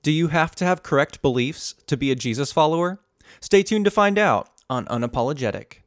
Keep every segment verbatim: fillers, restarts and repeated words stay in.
Do you have to have correct beliefs to be a Jesus follower? Stay tuned to find out on Unapologetic.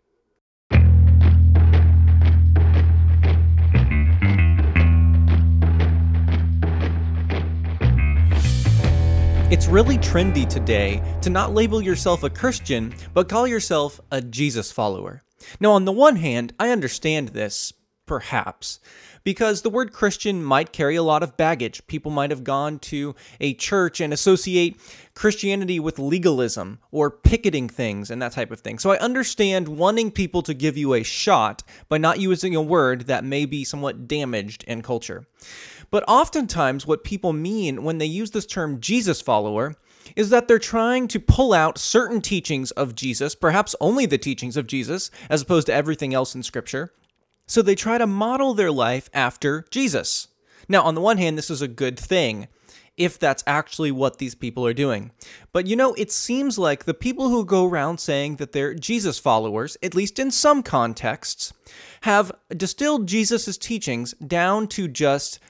It's really trendy today to not label yourself a Christian, but call yourself a Jesus follower. Now, on the one hand, I understand this, perhaps, because the word Christian might carry a lot of baggage. People might have gone to a church and associate Christianity with legalism or picketing things and that type of thing. So I understand wanting people to give you a shot by not using a word that may be somewhat damaged in culture. But oftentimes what people mean when they use this term Jesus follower is that they're trying to pull out certain teachings of Jesus, perhaps only the teachings of Jesus, as opposed to everything else in Scripture. So they try to model their life after Jesus. Now, on the one hand, this is a good thing, if that's actually what these people are doing. But you know, it seems like the people who go around saying that they're Jesus followers, at least in some contexts, have distilled Jesus' teachings down to just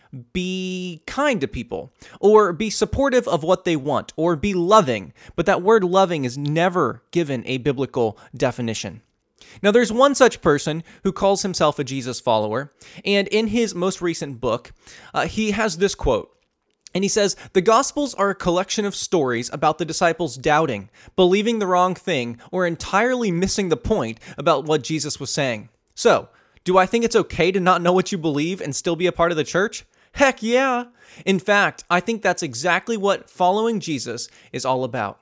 be kind to people, or be supportive of what they want, or be loving. But that word loving is never given a biblical definition. Now, there's one such person who calls himself a Jesus follower, and in his most recent book, uh, he has this quote, and he says, "The Gospels are a collection of stories about the disciples doubting, believing the wrong thing, or entirely missing the point about what Jesus was saying. So, do I think it's okay to not know what you believe and still be a part of the church? Heck yeah! In fact, I think that's exactly what following Jesus is all about."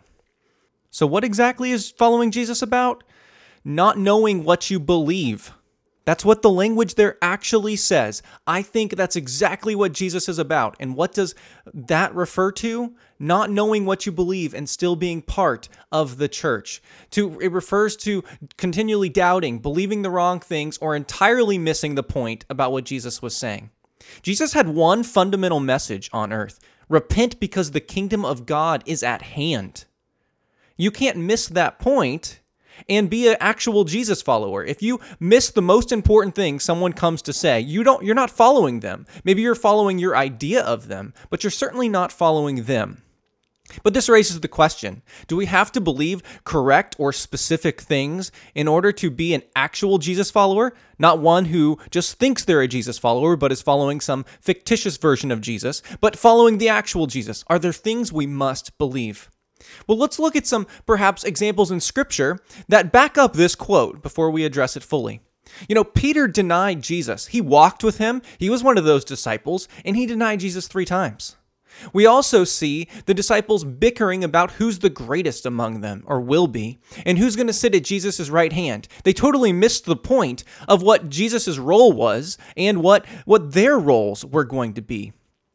So what exactly is following Jesus about? Not knowing what you believe. That's what the language there actually says. I think that's exactly what Jesus is about. And what does that refer to? Not knowing what you believe and still being part of the church. To, it refers to continually doubting, believing the wrong things, or entirely missing the point about what Jesus was saying. Jesus had one fundamental message on earth. Repent because the kingdom of God is at hand. You can't miss that point and be an actual Jesus follower. If you miss the most important thing someone comes to say, you don't, you're not following them. Maybe you're following your idea of them, but you're certainly not following them. But this raises the question, do we have to believe correct or specific things in order to be an actual Jesus follower? Not one who just thinks they're a Jesus follower, but is following some fictitious version of Jesus, but following the actual Jesus. Are there things we must believe? Well, let's look at some, perhaps, examples in Scripture that back up this quote before we address it fully. You know, Peter denied Jesus. He walked with him. He was one of those disciples, and he denied Jesus three times. We also see the disciples bickering about who's the greatest among them, or will be, and who's going to sit at Jesus' right hand. They totally missed the point of what Jesus' role was and what, what their roles were going to be.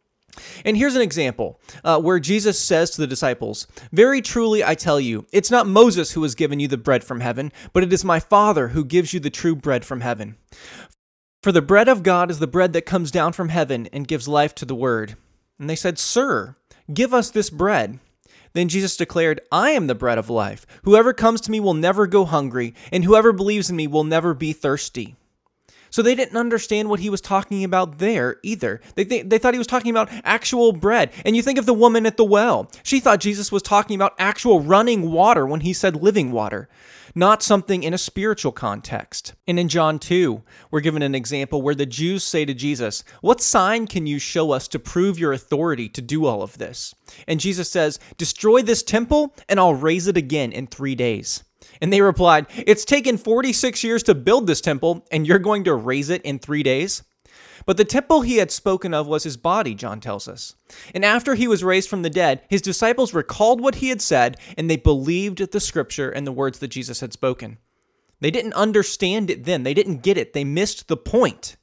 And here's an example uh, where Jesus says to the disciples, "Very truly I tell you, it's not Moses who has given you the bread from heaven, but it is my Father who gives you the true bread from heaven. For the bread of God is the bread that comes down from heaven and gives life to the word." And they said, "Sir, give us this bread." Then Jesus declared, "I am the bread of life. Whoever comes to me will never go hungry, and whoever believes in me will never be thirsty." So they didn't understand what he was talking about there either. They th- they thought he was talking about actual bread. And you think of the woman at the well. She thought Jesus was talking about actual running water when he said living water, not something in a spiritual context. And in John two, we're given an example where the Jews say to Jesus, "What sign can you show us to prove your authority to do all of this?" And Jesus says, "Destroy this temple and I'll raise it again in three days. And they replied, "It's taken forty-six years to build this temple, and you're going to raise it in three days?" But the temple he had spoken of was his body, John tells us. And after he was raised from the dead, his disciples recalled what he had said, and they believed the scripture and the words that Jesus had spoken. They didn't understand it then. They didn't get it. They missed the point.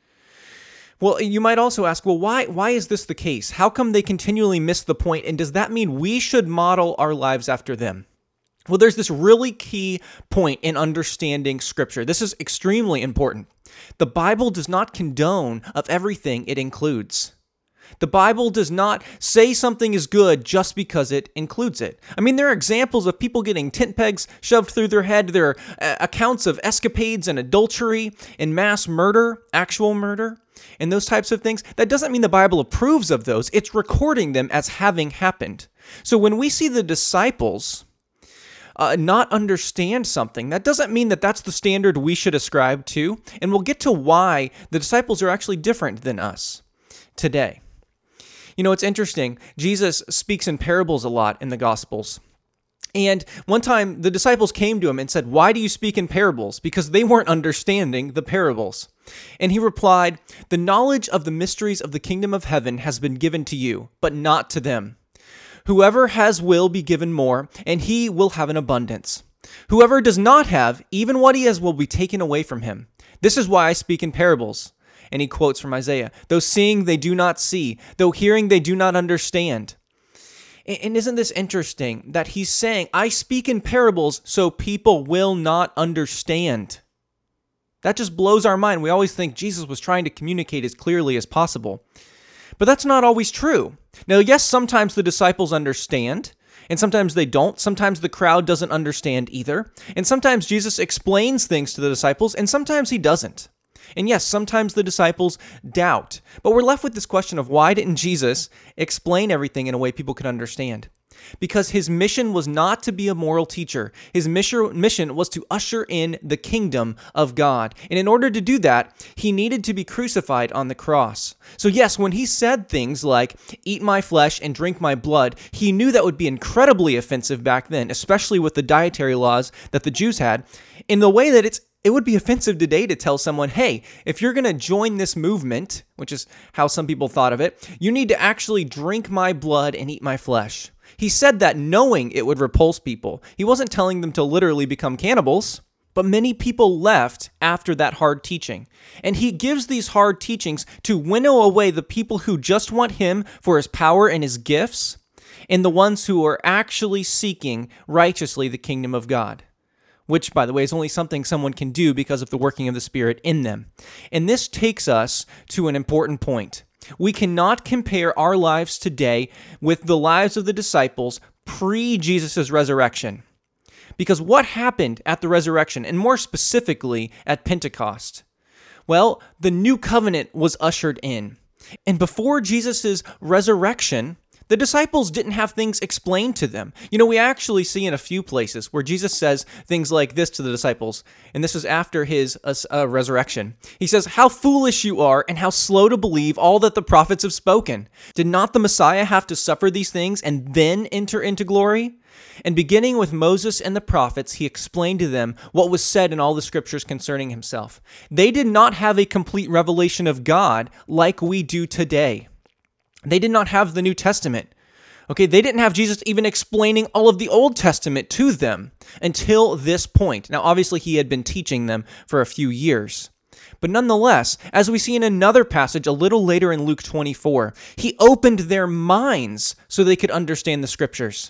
Well, you might also ask, well, why, why is this the case? How come they continually miss the point, and does that mean we should model our lives after them? Well, there's this really key point in understanding Scripture. This is extremely important. The Bible does not condone of everything it includes. The Bible does not say something is good just because it includes it. I mean, there are examples of people getting tent pegs shoved through their head. There are uh, accounts of escapades and adultery and mass murder, actual murder, and those types of things. That doesn't mean the Bible approves of those. It's recording them as having happened. So when we see the disciples uh, not understand something, that doesn't mean that that's the standard we should ascribe to. And we'll get to why the disciples are actually different than us today. You know, it's interesting. Jesus speaks in parables a lot in the Gospels. And one time the disciples came to him and said, "Why do you speak in parables?" Because they weren't understanding the parables. And he replied, "The knowledge of the mysteries of the kingdom of heaven has been given to you, but not to them. Whoever has will be given more, and he will have an abundance. Whoever does not have, even what he has will be taken away from him. This is why I speak in parables." And he quotes from Isaiah, "Though seeing they do not see, though hearing they do not understand." And isn't this interesting that he's saying, I speak in parables so people will not understand? That just blows our mind. We always think Jesus was trying to communicate as clearly as possible. But that's not always true. Now, yes, sometimes the disciples understand, and sometimes they don't. Sometimes the crowd doesn't understand either. And sometimes Jesus explains things to the disciples, and sometimes he doesn't. And yes, sometimes the disciples doubt. But we're left with this question of why didn't Jesus explain everything in a way people could understand? Because his mission was not to be a moral teacher. His mission was to usher in the kingdom of God. And in order to do that, he needed to be crucified on the cross. So yes, when he said things like, "Eat my flesh and drink my blood," he knew that would be incredibly offensive back then, especially with the dietary laws that the Jews had, in the way that it's It would be offensive today to tell someone, hey, if you're going to join this movement, which is how some people thought of it, you need to actually drink my blood and eat my flesh. He said that knowing it would repulse people. He wasn't telling them to literally become cannibals, but many people left after that hard teaching. And he gives these hard teachings to winnow away the people who just want him for his power and his gifts, and the ones who are actually seeking righteously the kingdom of God. Which, by the way, is only something someone can do because of the working of the Spirit in them. And this takes us to an important point. We cannot compare our lives today with the lives of the disciples pre-Jesus' resurrection. Because what happened at the resurrection, and more specifically at Pentecost? Well, the new covenant was ushered in. And before Jesus' resurrection, the disciples didn't have things explained to them. You know, we actually see in a few places where Jesus says things like this to the disciples, and this is after his uh, uh, resurrection. He says, "How foolish you are, and how slow to believe all that the prophets have spoken. Did not the Messiah have to suffer these things and then enter into glory?" And beginning with Moses and the prophets, he explained to them what was said in all the scriptures concerning himself. They did not have a complete revelation of God like we do today. They did not have the New Testament. Okay, they didn't have Jesus even explaining all of the Old Testament to them until this point. Now, obviously, he had been teaching them for a few years. But nonetheless, as we see in another passage a little later in Luke twenty-four, he opened their minds so they could understand the scriptures.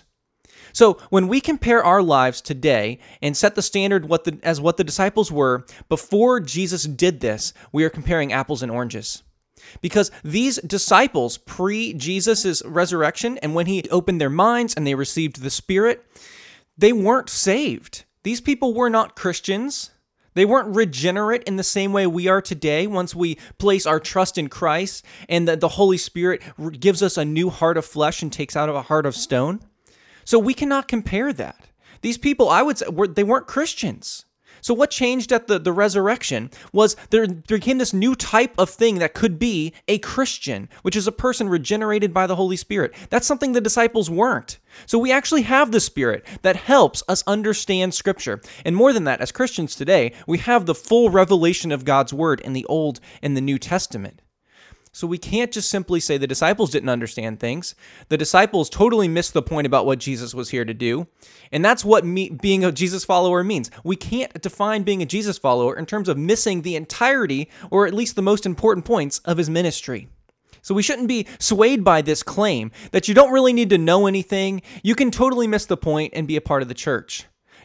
So when we compare our lives today and set the standard what the, as what the disciples were before Jesus did this, we are comparing apples and oranges. Because these disciples, pre-Jesus' resurrection, and when he opened their minds and they received the Spirit, they weren't saved. These people were not Christians. They weren't regenerate in the same way we are today once we place our trust in Christ and the, the Holy Spirit gives us a new heart of flesh and takes out of a heart of stone. So we cannot compare that. These people, I would say, were, they weren't Christians. So what changed at the, the resurrection was there, there became this new type of thing that could be a Christian, which is a person regenerated by the Holy Spirit. That's something the disciples weren't. So we actually have the Spirit that helps us understand Scripture. And more than that, as Christians today, we have the full revelation of God's Word in the Old and the New Testament. So we can't just simply say the disciples didn't understand things. The disciples totally missed the point about what Jesus was here to do. And that's what me, being a Jesus follower means. We can't define being a Jesus follower in terms of missing the entirety, or at least the most important points of his ministry. So we shouldn't be swayed by this claim that you don't really need to know anything. You can totally miss the point and be a part of the church.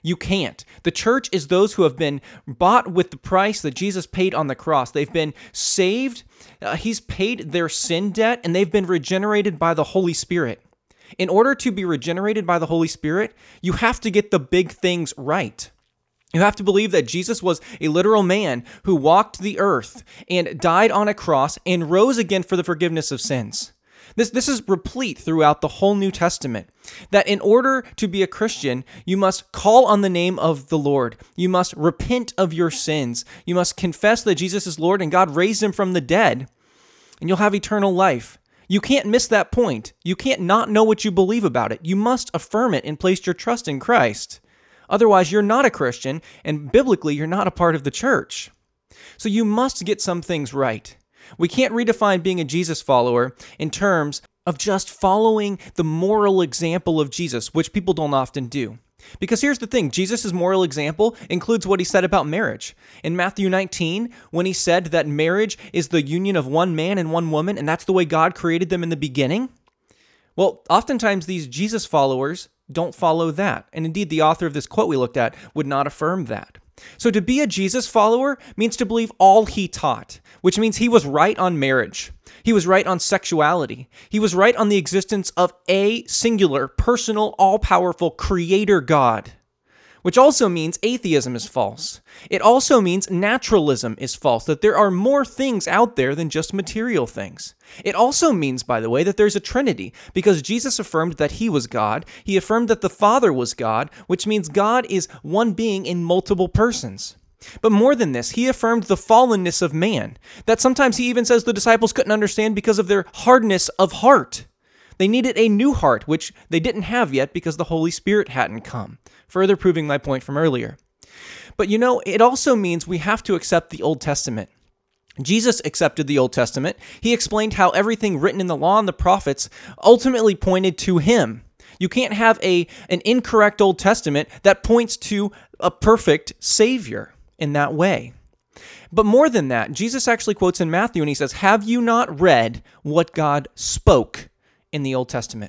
You can't. The church is those who have been bought with the price that Jesus paid on the cross. They've been saved. Uh, he's paid their sin debt, and they've been regenerated by the Holy Spirit. In order to be regenerated by the Holy Spirit, you have to get the big things right. You have to believe that Jesus was a literal man who walked the earth and died on a cross and rose again for the forgiveness of sins. This, this is replete throughout the whole New Testament, that in order to be a Christian, you must call on the name of the Lord. You must repent of your sins. You must confess that Jesus is Lord and God raised him from the dead, and you'll have eternal life. You can't miss that point. You can't not know what you believe about it. You must affirm it and place your trust in Christ. Otherwise, you're not a Christian, and biblically, you're not a part of the church. So you must get some things right. We can't redefine being a Jesus follower in terms of just following the moral example of Jesus, which people don't often do. Because here's the thing, Jesus' moral example includes what he said about marriage. In Matthew nineteen, when he said that marriage is the union of one man and one woman, and that's the way God created them in the beginning, well, oftentimes these Jesus followers don't follow that. And indeed, the author of this quote we looked at would not affirm that. So to be a Jesus follower means to believe all he taught, which means he was right on marriage. He was right on sexuality. He was right on the existence of a singular, personal, all-powerful creator God, which also means atheism is false. It also means naturalism is false, that there are more things out there than just material things. It also means, by the way, that there's a Trinity, because Jesus affirmed that he was God. He affirmed that the Father was God, which means God is one being in multiple persons. But more than this, he affirmed the fallenness of man, that sometimes he even says the disciples couldn't understand because of their hardness of heart. They needed a new heart, which they didn't have yet because the Holy Spirit hadn't come, further proving my point from earlier. But you know, it also means we have to accept the Old Testament. Jesus accepted the Old Testament. He explained how everything written in the law and the prophets ultimately pointed to him. You can't have a an incorrect Old Testament that points to a perfect Savior in that way. But more than that, Jesus actually quotes in Matthew and he says, "Have you not read what God spoke in the Old Testament?"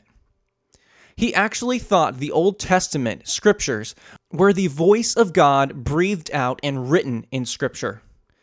He actually thought the Old Testament scriptures were the voice of God breathed out and written in Scripture.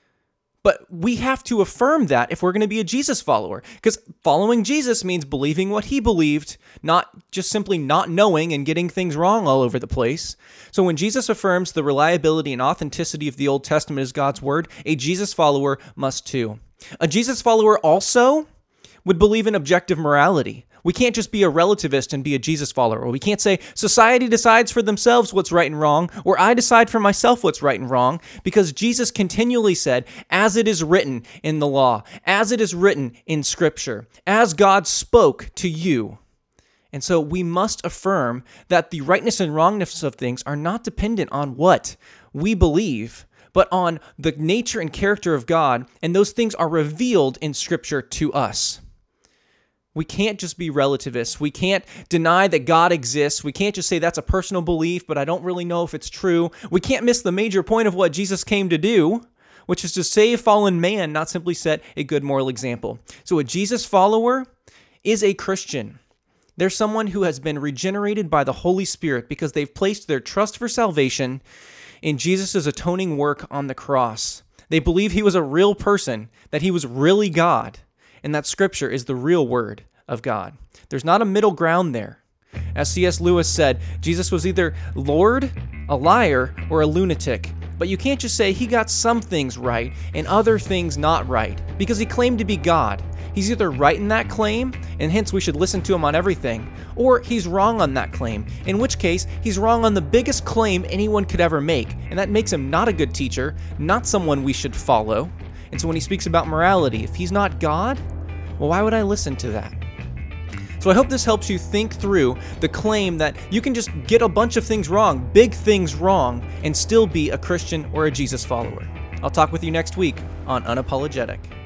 But we have to affirm that if we're going to be a Jesus follower, because following Jesus means believing what he believed, not just simply not knowing and getting things wrong all over the place. So when Jesus affirms the reliability and authenticity of the Old Testament as God's word, a Jesus follower must too. A Jesus follower also would believe in objective morality. We can't just be a relativist and be a Jesus follower. Or we can't say society decides for themselves what's right and wrong, or I decide for myself what's right and wrong, because Jesus continually said, as it is written in the law, as it is written in Scripture, as God spoke to you. And so we must affirm that the rightness and wrongness of things are not dependent on what we believe, but on the nature and character of God, and those things are revealed in Scripture to us. We can't just be relativists. We can't deny that God exists. We can't just say that's a personal belief, but I don't really know if it's true. We can't miss the major point of what Jesus came to do, which is to save fallen man, not simply set a good moral example. So a Jesus follower is a Christian. They're someone who has been regenerated by the Holy Spirit because they've placed their trust for salvation in Jesus' atoning work on the cross. They believe he was a real person, that he was really God, and that Scripture is the real word of God. There's not a middle ground there. As C S Lewis said, Jesus was either Lord, a liar, or a lunatic. But you can't just say he got some things right and other things not right, because he claimed to be God. He's either right in that claim, and hence we should listen to him on everything, or he's wrong on that claim, in which case he's wrong on the biggest claim anyone could ever make, and that makes him not a good teacher, not someone we should follow. And so when he speaks about morality, if he's not God, well, why would I listen to that? So I hope this helps you think through the claim that you can just get a bunch of things wrong, big things wrong, and still be a Christian or a Jesus follower. I'll talk with you next week on Unapologetic.